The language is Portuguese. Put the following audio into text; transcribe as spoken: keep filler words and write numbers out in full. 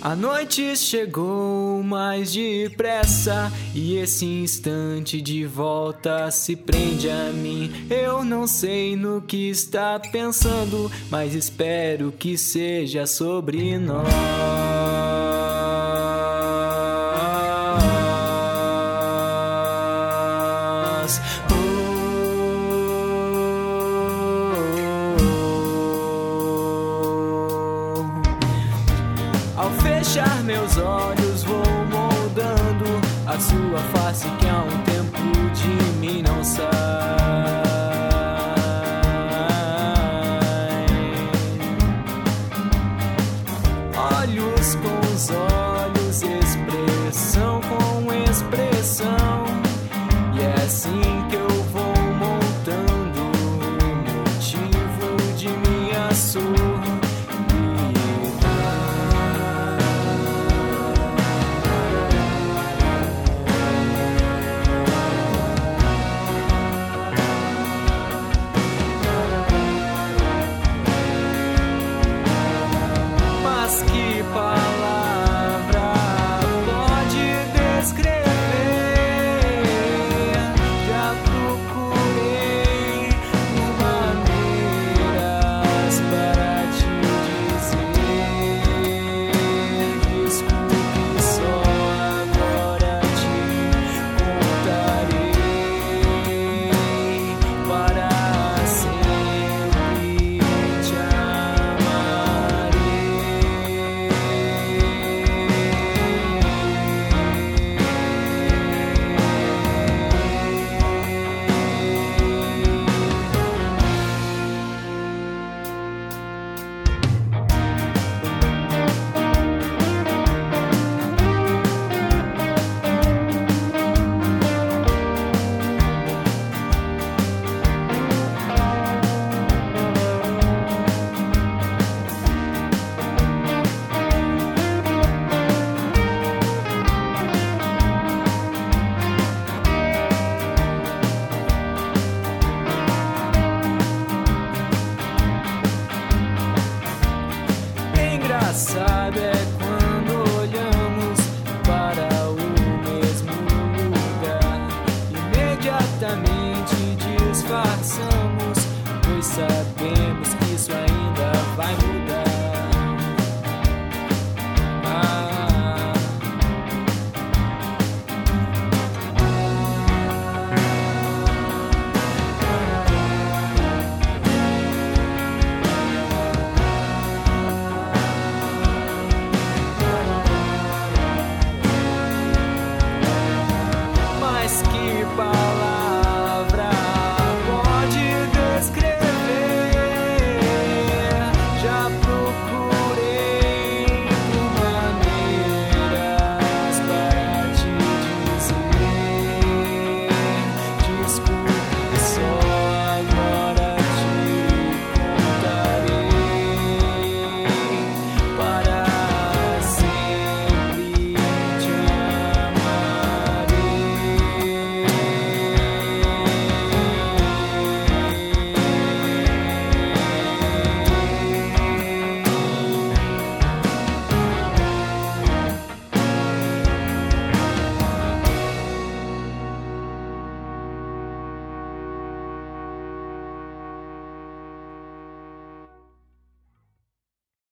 A noite chegou mais depressa e esse instante de volta se prende a mim. Eu não sei no que está pensando, mas espero que seja sobre nós. Ao fechar meus olhos vou moldando a sua face que há um tempo de mim não sai. Olhos com os olhos, expressão com expressão, e é assim que eu vou montando o motivo de minha solidão. Engraçado é